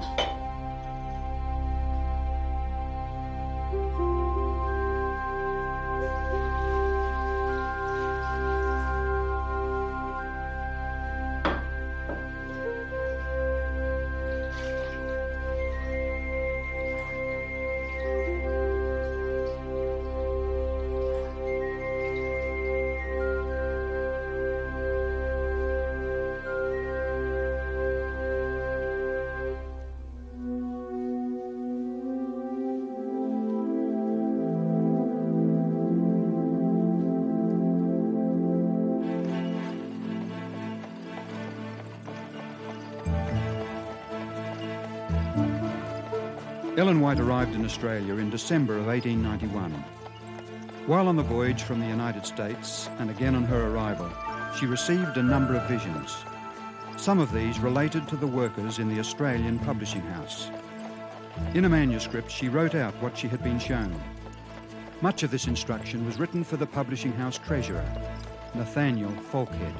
Ellen White arrived in Australia in December of 1891. While on the voyage from the United States, and again on her arrival, she received a number of visions. Some of these related to the workers in the Australian publishing house. In a manuscript, she wrote out what she had been shown. Much of this instruction was written for the publishing house treasurer, Nathaniel Falkhead.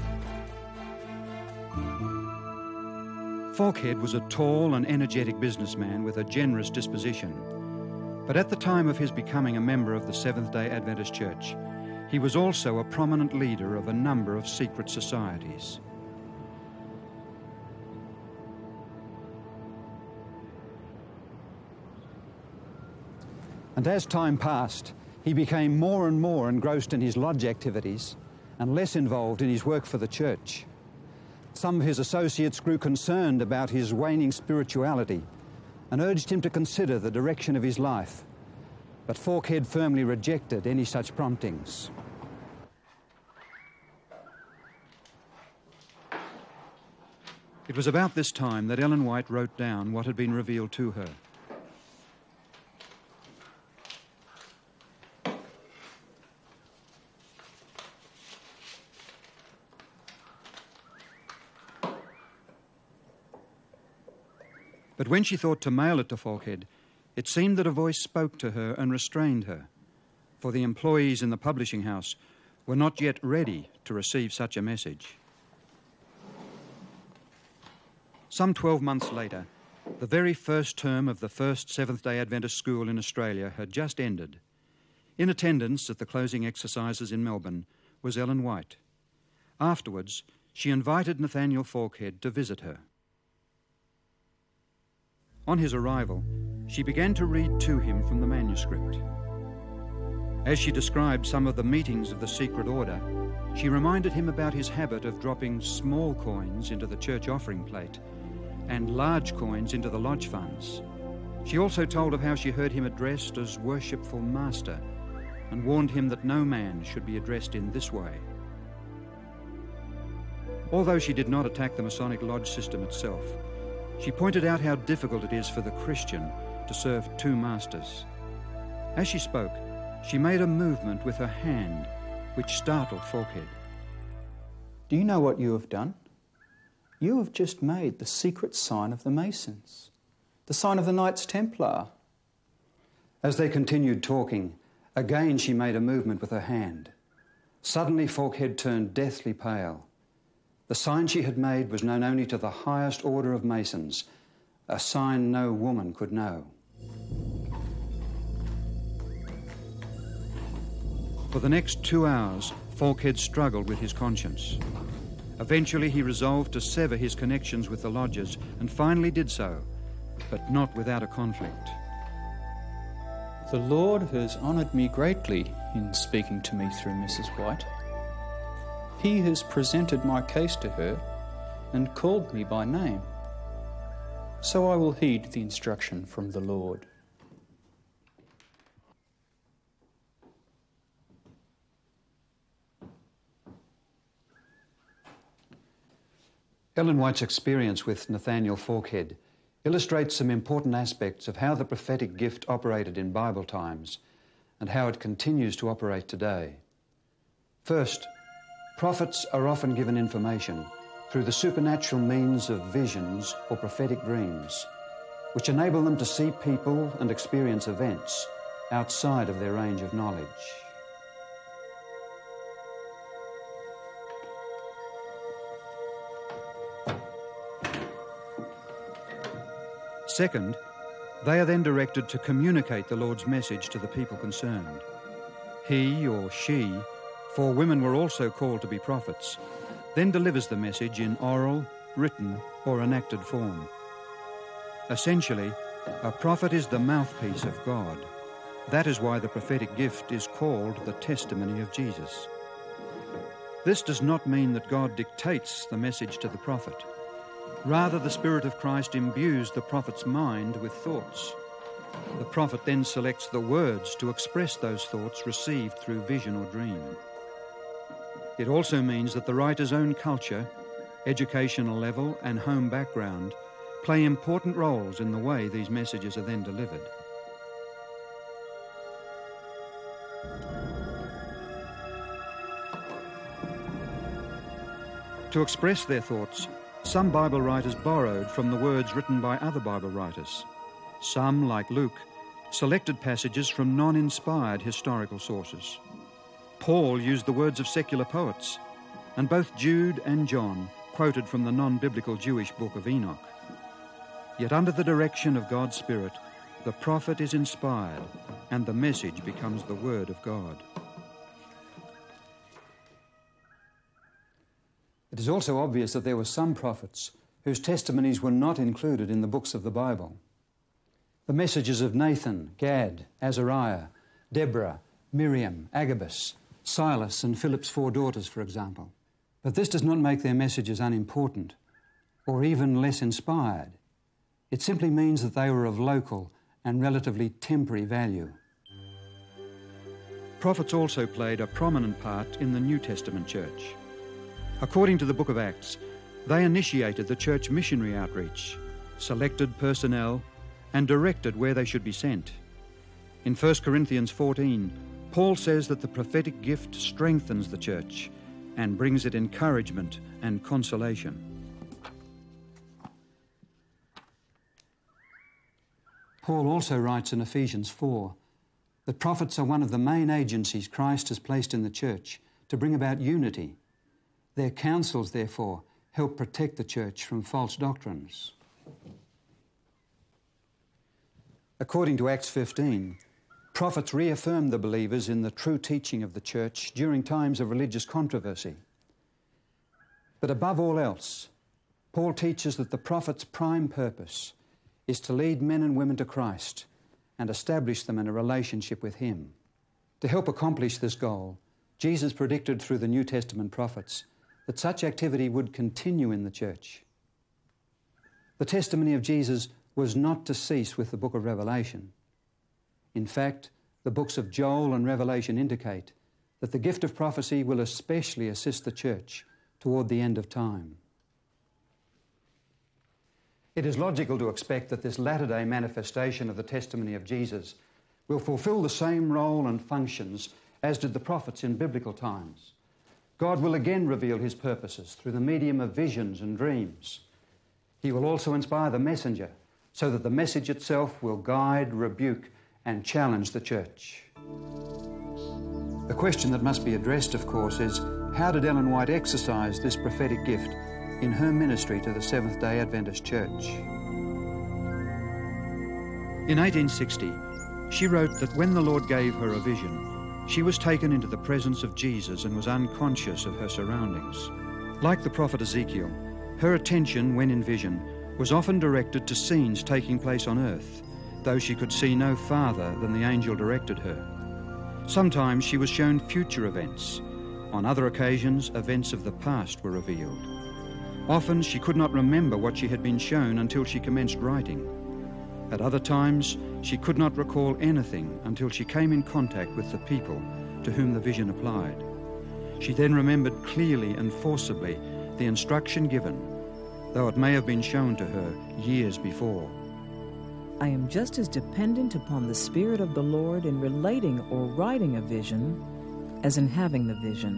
Falkhead was a tall and energetic businessman with a generous disposition. But at the time of his becoming a member of the Seventh-day Adventist Church, he was also a prominent leader of a number of secret societies. And as time passed, he became more and more engrossed in his lodge activities and less involved in his work for the church. Some of his associates grew concerned about his waning spirituality and urged him to consider the direction of his life. But Falkhead firmly rejected any such promptings. It was about this time that Ellen White wrote down what had been revealed to her. But when she thought to mail it to Falkhead, it seemed that a voice spoke to her and restrained her, for the employees in the publishing house were not yet ready to receive such a message. Some 12 months later, the very first term of the first Seventh-day Adventist school in Australia had just ended. In attendance at the closing exercises in Melbourne was Ellen White. Afterwards, she invited Nathaniel Falkhead to visit her. On his arrival, she began to read to him from the manuscript. As she described some of the meetings of the secret order, she reminded him about his habit of dropping small coins into the church offering plate and large coins into the lodge funds. She also told of how she heard him addressed as worshipful master and warned him that no man should be addressed in this way. Although she did not attack the Masonic lodge system itself, she pointed out how difficult it is for the Christian to serve two masters. As she spoke, she made a movement with her hand which startled Falkhead. Do you know what you have done? You have just made the secret sign of the Masons, the sign of the Knights Templar. As they continued talking, again she made a movement with her hand. Suddenly Falkhead turned deathly pale. The sign she had made was known only to the highest order of Masons, a sign no woman could know. For the next 2 hours, Falkhead struggled with his conscience. Eventually, he resolved to sever his connections with the lodges and finally did so, but not without a conflict. The Lord has honoured me greatly in speaking to me through Mrs. White. He has presented my case to her and called me by name. So I will heed the instruction from the Lord. Ellen White's experience with Nathaniel Falkhead illustrates some important aspects of how the prophetic gift operated in Bible times and how it continues to operate today. First, prophets are often given information through the supernatural means of visions or prophetic dreams, which enable them to see people and experience events outside of their range of knowledge. Second, they are then directed to communicate the Lord's message to the people concerned. He or she, for women were also called to be prophets, then delivers the message in oral, written, or enacted form. Essentially, a prophet is the mouthpiece of God. That is why the prophetic gift is called the testimony of Jesus. This does not mean that God dictates the message to the prophet. Rather, the Spirit of Christ imbues the prophet's mind with thoughts. The prophet then selects the words to express those thoughts received through vision or dream. It also means that the writer's own culture, educational level, and home background play important roles in the way these messages are then delivered. To express their thoughts, some Bible writers borrowed from the words written by other Bible writers. Some, like Luke, selected passages from non-inspired historical sources. Paul used the words of secular poets, and both Jude and John quoted from the non-biblical Jewish book of Enoch. Yet under the direction of God's Spirit, the prophet is inspired, and the message becomes the word of God. It is also obvious that there were some prophets whose testimonies were not included in the books of the Bible. The messages of Nathan, Gad, Azariah, Deborah, Miriam, Agabus, Silas, and Philip's 4 daughters, for example. But this does not make their messages unimportant or even less inspired. It simply means that they were of local and relatively temporary value. Prophets also played a prominent part in the New Testament church. According to the book of Acts, they initiated the church missionary outreach, selected personnel, and directed where they should be sent. In 1 Corinthians 14, Paul says that the prophetic gift strengthens the church and brings it encouragement and consolation. Paul also writes in Ephesians 4 that prophets are one of the main agencies Christ has placed in the church to bring about unity. Their counsels, therefore, help protect the church from false doctrines. According to Acts 15, prophets reaffirmed the believers in the true teaching of the church during times of religious controversy. But above all else, Paul teaches that the prophet's prime purpose is to lead men and women to Christ and establish them in a relationship with Him. To help accomplish this goal, Jesus predicted through the New Testament prophets that such activity would continue in the church. The testimony of Jesus was not to cease with the book of Revelation. In fact, the books of Joel and Revelation indicate that the gift of prophecy will especially assist the church toward the end of time. It is logical to expect that this latter-day manifestation of the testimony of Jesus will fulfill the same role and functions as did the prophets in biblical times. God will again reveal His purposes through the medium of visions and dreams. He will also inspire the messenger so that the message itself will guide, rebuke, and challenge the church. The question that must be addressed, of course, is how did Ellen White exercise this prophetic gift in her ministry to the Seventh-day Adventist Church? In 1860, she wrote that when the Lord gave her a vision, she was taken into the presence of Jesus and was unconscious of her surroundings. Like the prophet Ezekiel, her attention, when in vision, was often directed to scenes taking place on earth, though she could see no farther than the angel directed her. Sometimes she was shown future events. On other occasions, events of the past were revealed. Often she could not remember what she had been shown until she commenced writing. At other times, she could not recall anything until she came in contact with the people to whom the vision applied. She then remembered clearly and forcibly the instruction given, though it may have been shown to her years before. I am just as dependent upon the Spirit of the Lord in relating or writing a vision as in having the vision.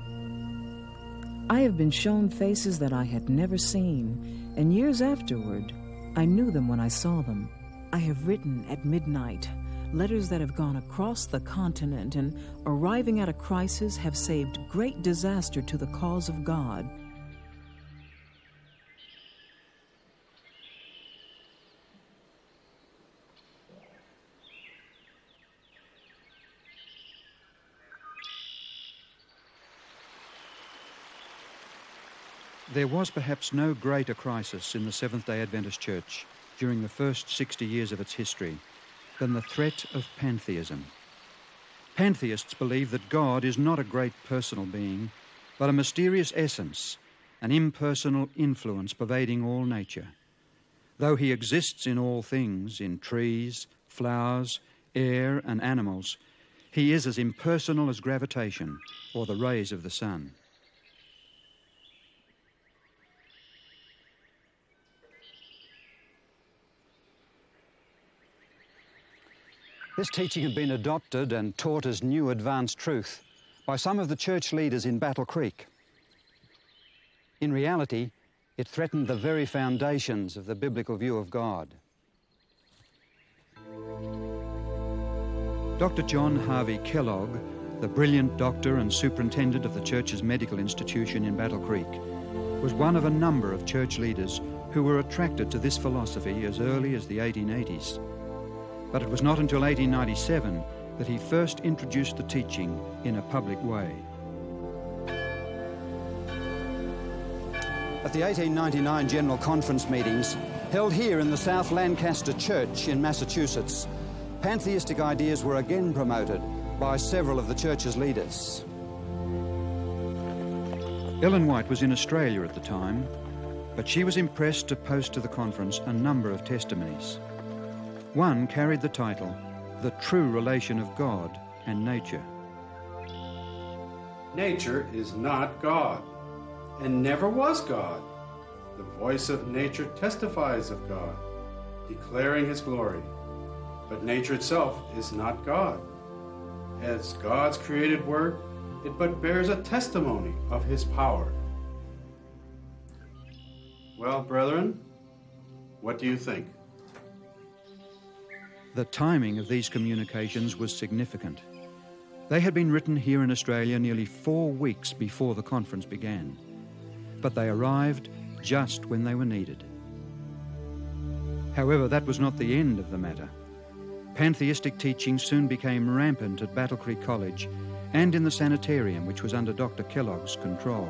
I have been shown faces that I had never seen, and years afterward, I knew them when I saw them. I have written at midnight letters that have gone across the continent and, arriving at a crisis, have saved great disaster to the cause of God. There was perhaps no greater crisis in the Seventh-day Adventist Church during the first 60 years of its history than the threat of pantheism. Pantheists believe that God is not a great personal being, but a mysterious essence, an impersonal influence pervading all nature. Though he exists in all things, in trees, flowers, air and animals, he is as impersonal as gravitation or the rays of the sun. This teaching had been adopted and taught as new advanced truth by some of the church leaders in Battle Creek. In reality, it threatened the very foundations of the biblical view of God. Dr. John Harvey Kellogg, the brilliant doctor and superintendent of the church's medical institution in Battle Creek, was one of a number of church leaders who were attracted to this philosophy as early as the 1880s. But it was not until 1897 that he first introduced the teaching in a public way. At the 1899 General Conference meetings, held here in the South Lancaster Church in Massachusetts, pantheistic ideas were again promoted by several of the church's leaders. Ellen White was in Australia at the time, but she was impressed to post to the conference a number of testimonies. One carried the title, The True Relation of God and Nature. Nature is not God, and never was God. The voice of nature testifies of God, declaring his glory. But nature itself is not God. As God's created work, it but bears a testimony of his power. Well, brethren, what do you think? The timing of these communications was significant. They had been written here in Australia nearly 4 weeks before the conference began, but they arrived just when they were needed. However, that was not the end of the matter. Pantheistic teaching soon became rampant at Battle Creek College and in the sanitarium, which was under Dr. Kellogg's control.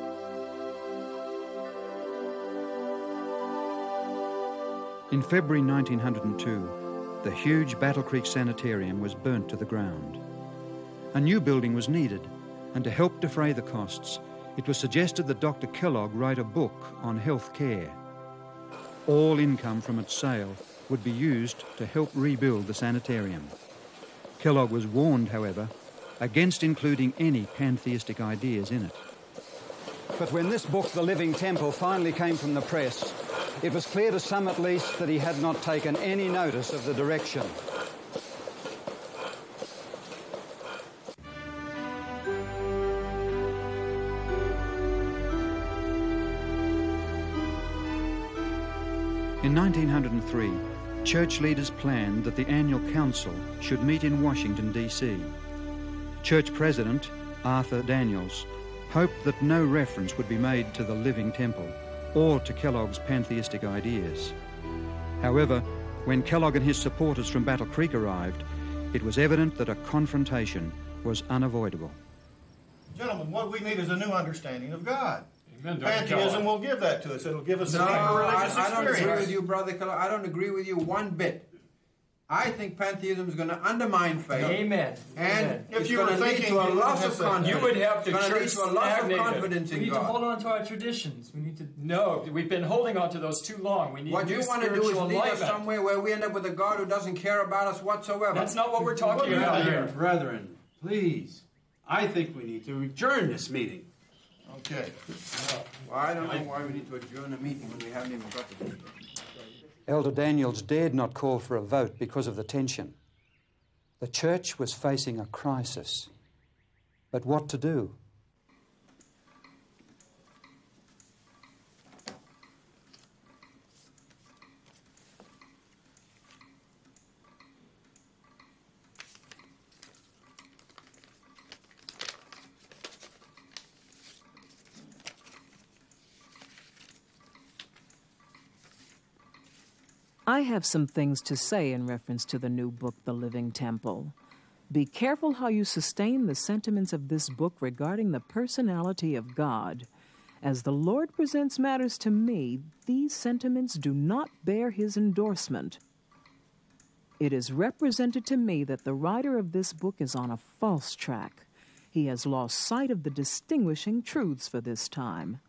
In February 1902, the huge Battle Creek Sanitarium was burnt to the ground. A new building was needed, and to help defray the costs, it was suggested that Dr. Kellogg write a book on health care. All income from its sale would be used to help rebuild the sanitarium. Kellogg was warned, however, against including any pantheistic ideas in it. But when this book, The Living Temple, finally came from the press, it was clear to some at least that he had not taken any notice of the direction. In 1903, church leaders planned that the annual council should meet in Washington, D.C. Church President Arthur Daniels hoped that no reference would be made to the Living Temple or to Kellogg's pantheistic ideas. However, when Kellogg and his supporters from Battle Creek arrived, it was evident that a confrontation was unavoidable. Gentlemen, what we need is a new understanding of God. Amen, Pantheism will give that to us. It'll give us a deeper religious experience. I don't agree with you, Brother Kellogg. I don't agree with you one bit. I think pantheism is going to undermine faith. Amen. And Amen. If you were thinking a loss of confidence, you would have the church confidence in God. We need to hold on to our traditions. We need to. No, we've been holding on to those too long. We need what you want to do is lead us somewhere where we end up with a God who doesn't care about us whatsoever. That's not what we're talking about here. Brethren, please. I think we need to adjourn this meeting. Okay. Well, I don't know why we need to adjourn a meeting when we haven't even got to the meeting. Elder Daniels dared not call for a vote because of the tension. The church was facing a crisis. But what to do? I have some things to say in reference to the new book, The Living Temple. Be careful how you sustain the sentiments of this book regarding the personality of God, As the Lord presents matters to me, these sentiments do not bear his endorsement. It is represented to me that the writer of this book is on a false track. He has lost sight of the distinguishing truths for this time.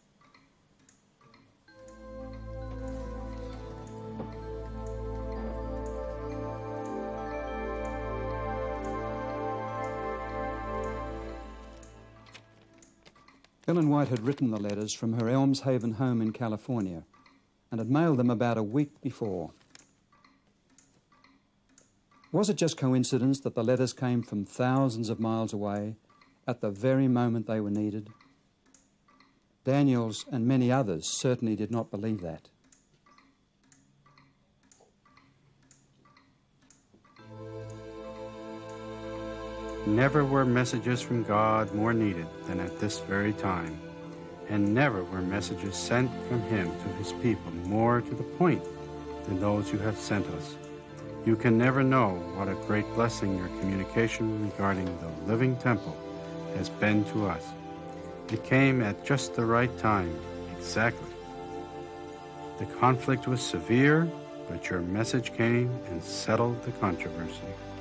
Ellen White had written the letters from her Elms Haven home in California and had mailed them about a week before. Was it just coincidence that the letters came from thousands of miles away at the very moment they were needed? Daniels and many others certainly did not believe that. Never were messages from God more needed than at this very time, and never were messages sent from him to his people more to the point than those you have sent us. You can never know what a great blessing your communication regarding the living temple has been to us. It came at just the right time, exactly. The conflict was severe, but your message came and settled the controversy.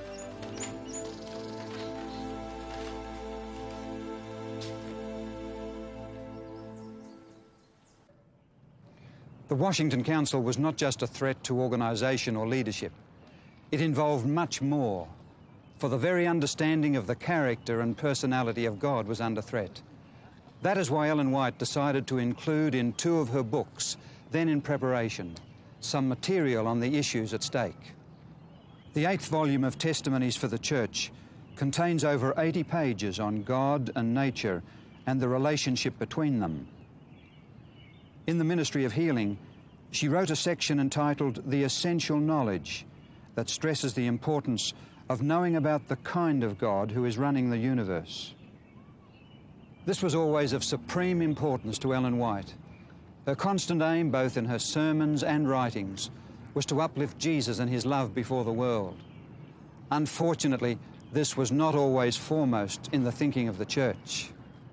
The Washington Council was not just a threat to organisation or leadership. It involved much more, for the very understanding of the character and personality of God was under threat. That is why Ellen White decided to include in 2 of her books, then in preparation, some material on the issues at stake. The 8th volume of Testimonies for the Church contains over 80 pages on God and nature and the relationship between them. In the Ministry of Healing, she wrote a section entitled The Essential Knowledge that stresses the importance of knowing about the kind of God who is running the universe. This was always of supreme importance to Ellen White. Her constant aim, both in her sermons and writings, was to uplift Jesus and his love before the world. Unfortunately, this was not always foremost in the thinking of the church.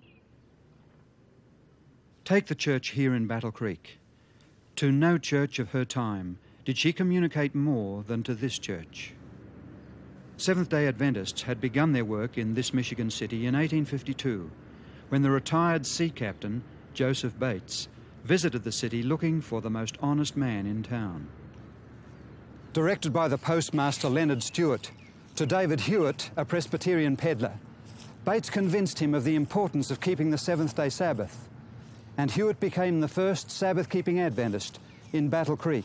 Take the church here in Battle Creek. To no church of her time did she communicate more than to this church. Seventh-day Adventists had begun their work in this Michigan city in 1852, when the retired sea captain, Joseph Bates, visited the city looking for the most honest man in town. Directed by the postmaster Leonard Stewart to David Hewitt, a Presbyterian peddler, Bates convinced him of the importance of keeping the seventh-day Sabbath, and Hewitt became the first Sabbath-keeping Adventist in Battle Creek.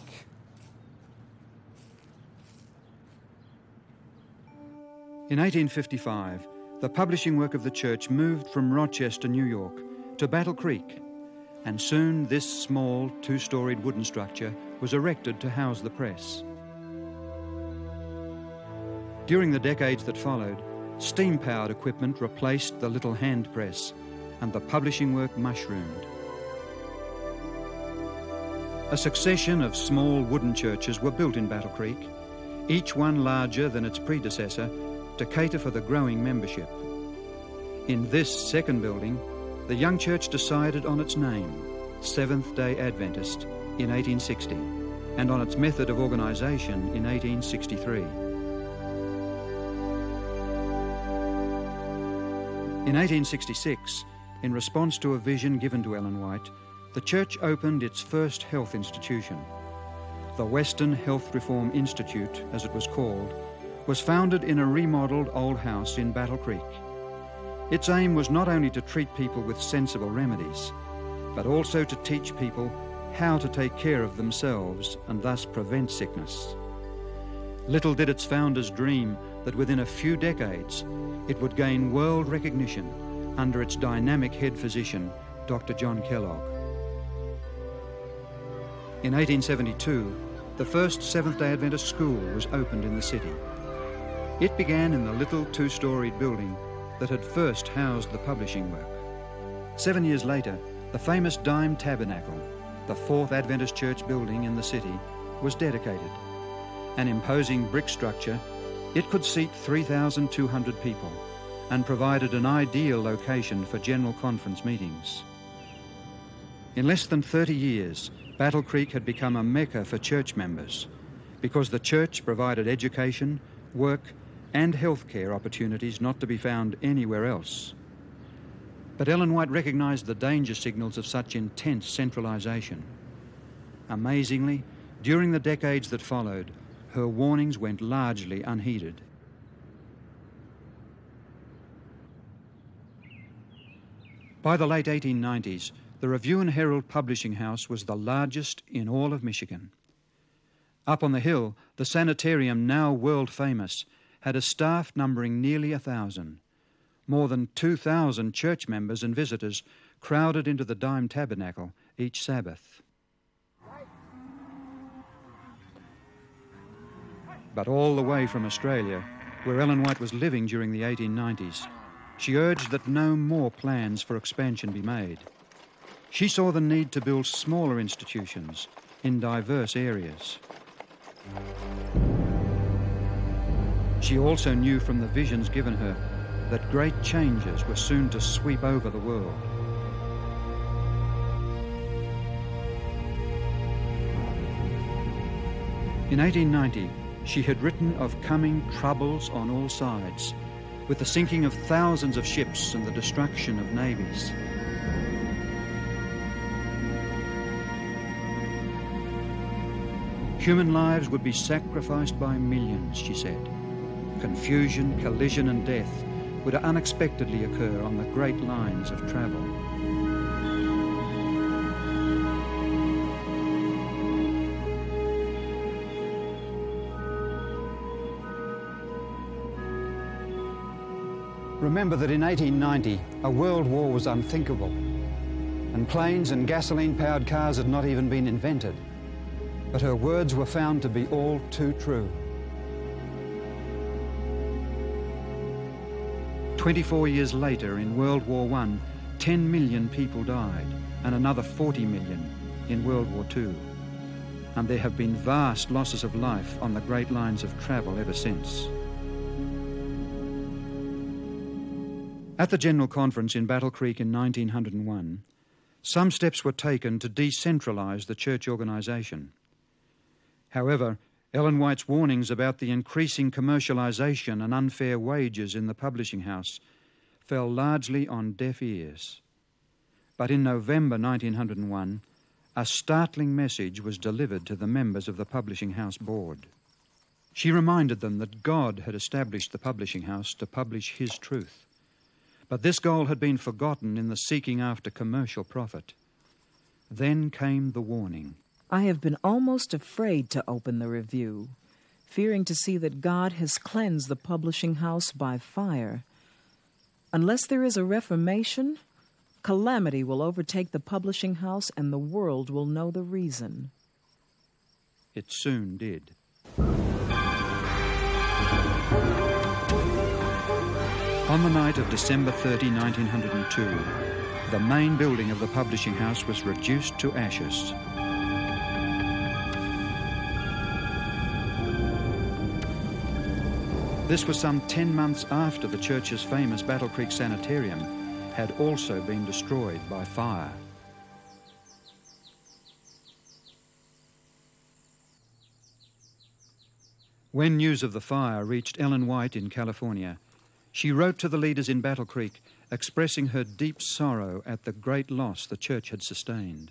In 1855, the publishing work of the church moved from Rochester, New York, to Battle Creek, and soon this small, 2-storied wooden structure was erected to house the press. During the decades that followed, steam-powered equipment replaced the little hand press, and the publishing work mushroomed. A succession of small wooden churches were built in Battle Creek, each one larger than its predecessor, to cater for the growing membership. In this second building, the young church decided on its name, Seventh-day Adventist, in 1860, and on its method of organisation in 1863. In 1866, in response to a vision given to Ellen White, the church opened its first health institution. The Western Health Reform Institute, as it was called, was founded in a remodeled old house in Battle Creek. Its aim was not only to treat people with sensible remedies, but also to teach people how to take care of themselves and thus prevent sickness. Little did its founders dream that within a few decades it would gain world recognition under its dynamic head physician, Dr. John Kellogg. In 1872, the first Seventh-day Adventist school was opened in the city. It began in the little 2-storied building that had first housed the publishing work. 7 years later, the famous Dime Tabernacle, the 4th Adventist church building in the city, was dedicated. An imposing brick structure, it could seat 3,200 people and provided an ideal location for general conference meetings. In less than 30 years, Battle Creek had become a mecca for church members because the church provided education, work, and healthcare opportunities not to be found anywhere else. But Ellen White recognised the danger signals of such intense centralisation. Amazingly, during the decades that followed, her warnings went largely unheeded. By the late 1890s, the Review and Herald publishing house was the largest in all of Michigan. Up on the hill, the sanitarium, now world famous, had a staff numbering nearly 1,000. More than 2,000 church members and visitors crowded into the Dime Tabernacle each Sabbath. But all the way from Australia, where Ellen White was living during the 1890s, she urged that no more plans for expansion be made. She saw the need to build smaller institutions in diverse areas. She also knew from the visions given her that great changes were soon to sweep over the world. In 1890, she had written of coming troubles on all sides, with the sinking of thousands of ships and the destruction of navies. Human lives would be sacrificed by millions, she said. Confusion, collision, and death would unexpectedly occur on the great lines of travel. Remember that in 1890, a world war was unthinkable, and planes and gasoline-powered cars had not even been invented. But her words were found to be all too true. 24 years later, in World War I, 10 million people died, and another 40 million in World War II. And there have been vast losses of life on the great lines of travel ever since. At the General Conference in Battle Creek in 1901, some steps were taken to decentralise the church organisation. However, Ellen White's warnings about the increasing commercialisation and unfair wages in the publishing house fell largely on deaf ears. But in November 1901, a startling message was delivered to the members of the publishing house board. She reminded them that God had established the publishing house to publish His truth. But this goal had been forgotten in the seeking after commercial profit. Then came the warning. I have been almost afraid to open the review, fearing to see that God has cleansed the publishing house by fire. Unless there is a reformation, calamity will overtake the publishing house and the world will know the reason. It soon did. On the night of December 30, 1902, the main building of the publishing house was reduced to ashes. This was some 10 months after the church's famous Battle Creek Sanitarium had also been destroyed by fire. When news of the fire reached Ellen White in California, she wrote to the leaders in Battle Creek, expressing her deep sorrow at the great loss the church had sustained.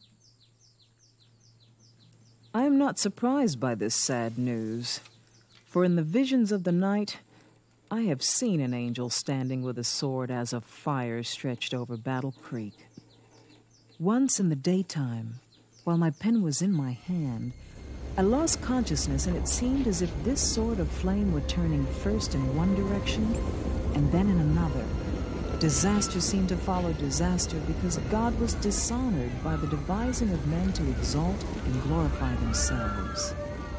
I am not surprised by this sad news, for in the visions of the night, I have seen an angel standing with a sword as of fire stretched over Battle Creek. Once in the daytime, while my pen was in my hand, I lost consciousness, and it seemed as if this sword of flame were turning first in one direction and then in another. Disaster seemed to follow disaster because God was dishonored by the devising of men to exalt and glorify themselves.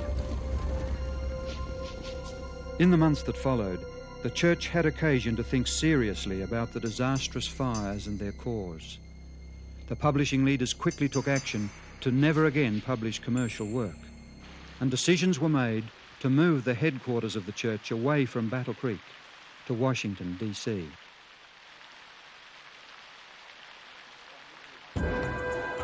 In the months that followed, the church had occasion to think seriously about the disastrous fires and their cause. The publishing leaders quickly took action to never again publish commercial work, and decisions were made to move the headquarters of the church away from Battle Creek to Washington, D.C.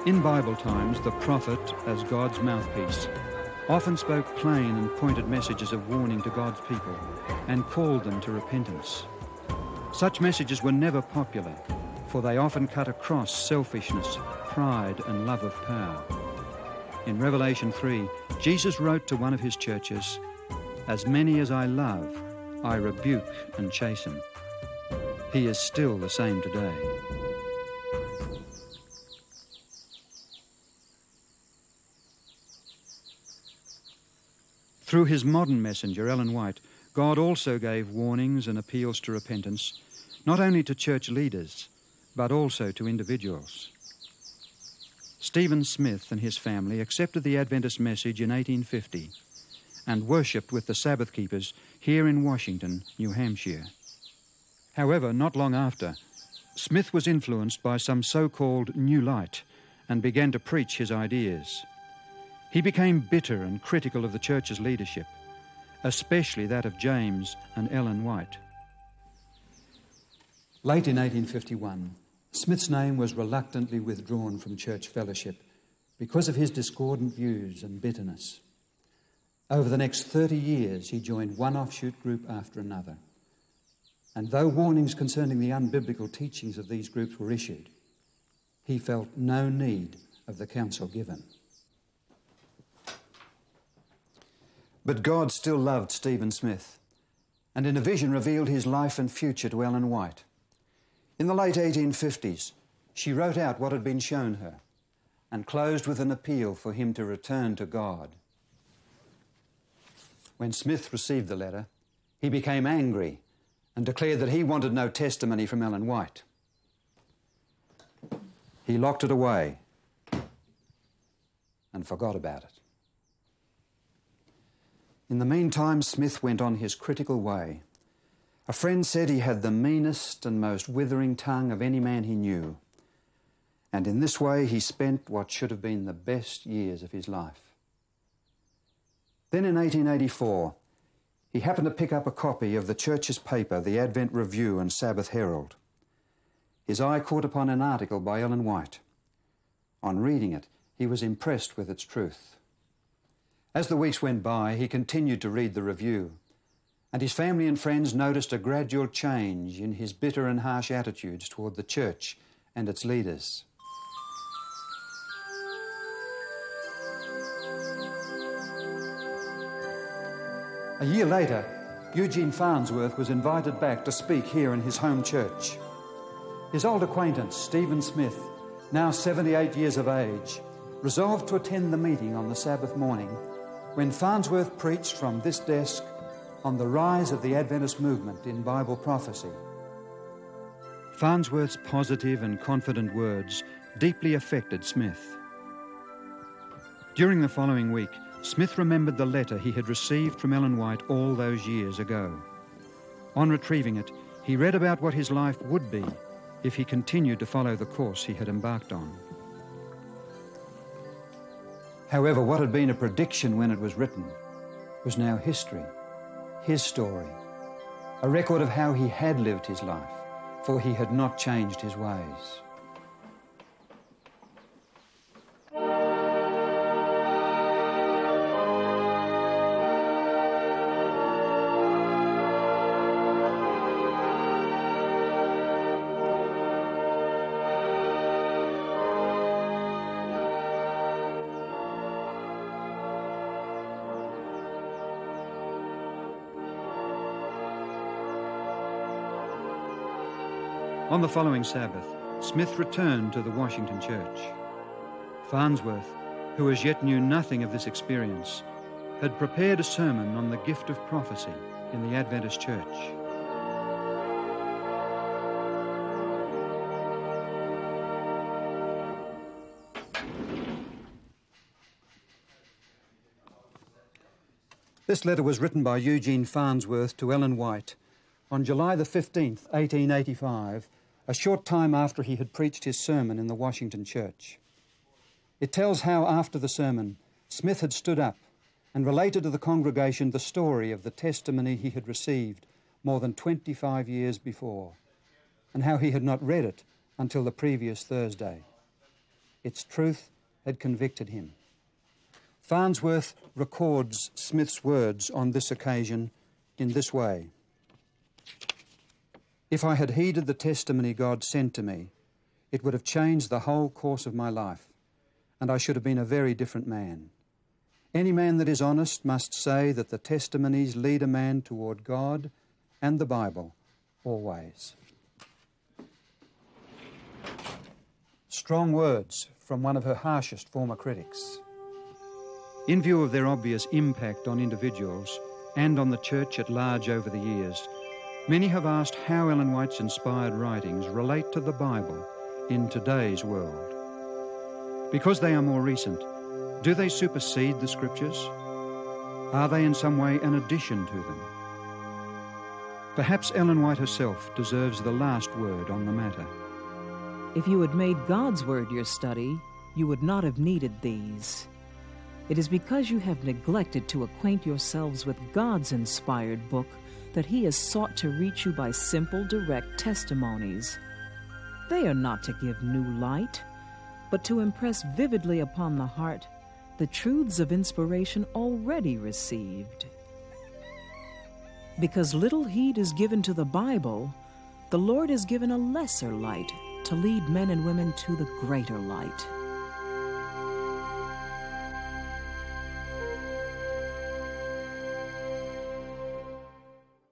In Bible times, the prophet, as God's mouthpiece, often spoke plain and pointed messages of warning to God's people and called them to repentance. Such messages were never popular, for they often cut across selfishness, pride, and love of power. In Revelation 3, Jesus wrote to one of his churches, "As many as I love, I rebuke and chasten." He is still the same today. Through his modern messenger, Ellen White, God also gave warnings and appeals to repentance, not only to church leaders, but also to individuals. Stephen Smith and his family accepted the Adventist message in 1850 and worshipped with the Sabbath keepers here in Washington, New Hampshire. However, not long after, Smith was influenced by some so-called New Light and began to preach his ideas. He became bitter and critical of the church's leadership, especially that of James and Ellen White. Late in 1851, Smith's name was reluctantly withdrawn from church fellowship because of his discordant views and bitterness. Over the next 30 years, he joined one offshoot group after another. And though warnings concerning the unbiblical teachings of these groups were issued, he felt no need of the counsel given. But God still loved Stephen Smith, and in a vision revealed his life and future to Ellen White. In the late 1850s, she wrote out what had been shown her and closed with an appeal for him to return to God. When Smith received the letter, he became angry and declared that he wanted no testimony from Ellen White. He locked it away and forgot about it. In the meantime, Smith went on his critical way. A friend said he had the meanest and most withering tongue of any man he knew. And in this way he spent what should have been the best years of his life. Then in 1884, he happened to pick up a copy of the church's paper, the Advent Review and Sabbath Herald. His eye caught upon an article by Ellen White. On reading it, he was impressed with its truth. As the weeks went by, he continued to read the review, and his family and friends noticed a gradual change in his bitter and harsh attitudes toward the church and its leaders. A year later, Eugene Farnsworth was invited back to speak here in his home church. His old acquaintance, Stephen Smith, now 78 years of age, resolved to attend the meeting on the Sabbath morning when Farnsworth preached from this desk on the rise of the Adventist movement in Bible prophecy. Farnsworth's positive and confident words deeply affected Smith. During the following week, Smith remembered the letter he had received from Ellen White all those years ago. On retrieving it, he read about what his life would be if he continued to follow the course he had embarked on. However, what had been a prediction when it was written was now history, his story, a record of how he had lived his life, for he had not changed his ways. On the following Sabbath, Smith returned to the Washington church. Farnsworth, who as yet knew nothing of this experience, had prepared a sermon on the gift of prophecy in the Adventist church. This letter was written by Eugene Farnsworth to Ellen White on July the 15th, 1885, a short time after he had preached his sermon in the Washington church. It tells how, after the sermon, Smith had stood up and related to the congregation the story of the testimony he had received more than 25 years before, and how he had not read it until the previous Thursday. Its truth had convicted him. Farnsworth records Smith's words on this occasion in this way: "If I had heeded the testimony God sent to me, it would have changed the whole course of my life, and I should have been a very different man. Any man that is honest must say that the testimonies lead a man toward God and the Bible always." Strong words from one of her harshest former critics. In view of their obvious impact on individuals and on the church at large over the years, many have asked how Ellen White's inspired writings relate to the Bible in today's world. Because they are more recent, do they supersede the Scriptures? Are they in some way an addition to them? Perhaps Ellen White herself deserves the last word on the matter. If you had made God's Word your study, you would not have needed these. It is because you have neglected to acquaint yourselves with God's inspired book that He has sought to reach you by simple, direct testimonies. They are not to give new light, but to impress vividly upon the heart the truths of inspiration already received. Because little heed is given to the Bible, the Lord has given a lesser light to lead men and women to the greater light.